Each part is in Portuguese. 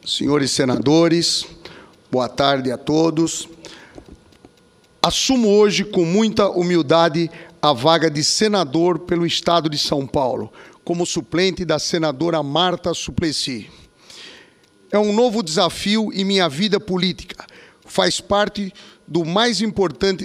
Senhores senadores, boa tarde a todos. Assumo hoje com muita humildade a vaga de senador pelo Estado de São Paulo, como suplente da senadora Marta Suplicy. É um novo desafio em minha vida política. Fazer parte do mais importante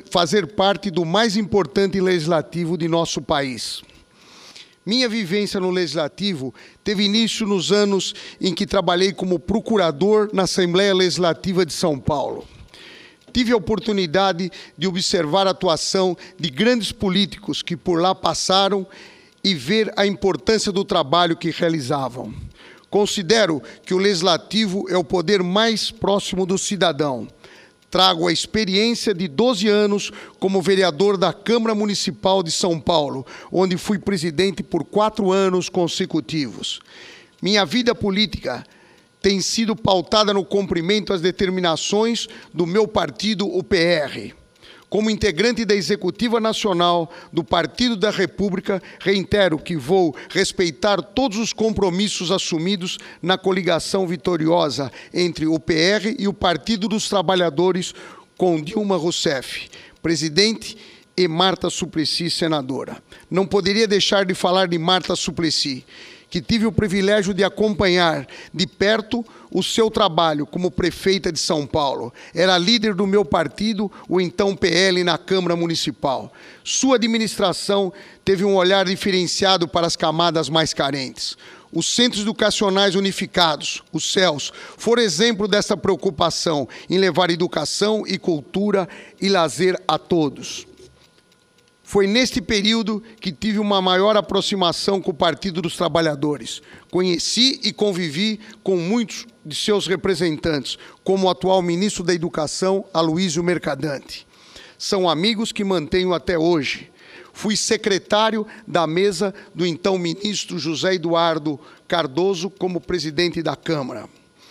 legislativo de nosso país. Minha vivência no Legislativo teve início nos anos em que trabalhei como procurador na Assembleia Legislativa de São Paulo. Tive a oportunidade de observar a atuação de grandes políticos que por lá passaram e ver a importância do trabalho que realizavam. Considero que o Legislativo é o poder mais próximo do cidadão. Trago a experiência de 12 anos como vereador da Câmara Municipal de São Paulo, onde fui presidente por 4 anos consecutivos. Minha vida política tem sido pautada no cumprimento às determinações do meu partido, o PR. Como integrante da Executiva Nacional do Partido da República, reitero que vou respeitar todos os compromissos assumidos na coligação vitoriosa entre o PR e o Partido dos Trabalhadores com Dilma Rousseff, presidente, e Marta Suplicy, senadora. Não poderia deixar de falar de Marta Suplicy, que tive o privilégio de acompanhar de perto o seu trabalho como prefeita de São Paulo. Era líder do meu partido, o então PL, na Câmara Municipal. Sua administração teve um olhar diferenciado para as camadas mais carentes. Os Centros Educacionais Unificados, os CEUs, foram exemplo dessa preocupação em levar educação e cultura e lazer a todos. Foi neste período que tive uma maior aproximação com o Partido dos Trabalhadores. Conheci e convivi com muitos de seus representantes, como o atual ministro da Educação, Aloysio Mercadante. São amigos que mantenho até hoje. Fui secretário da mesa do então ministro José Eduardo Cardoso como presidente da Câmara.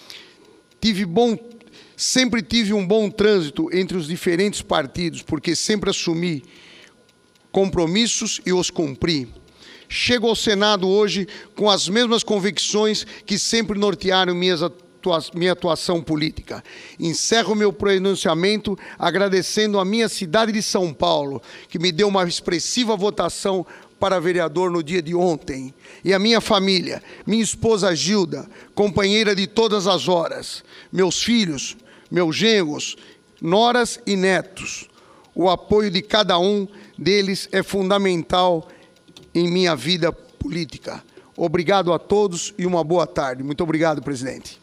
Sempre tive um bom trânsito entre os diferentes partidos, porque sempre assumi compromissos e os cumpri. Chego ao Senado hoje com as mesmas convicções que sempre nortearam minha atuação política. Encerro meu pronunciamento agradecendo a minha cidade de São Paulo, que me deu uma expressiva votação para vereador no dia de ontem, e a minha família, minha esposa Gilda, companheira de todas as horas, meus filhos, meus genros, noras e netos. O apoio de cada um deles é fundamental em minha vida política. Obrigado a todos e uma boa tarde. Muito obrigado, presidente.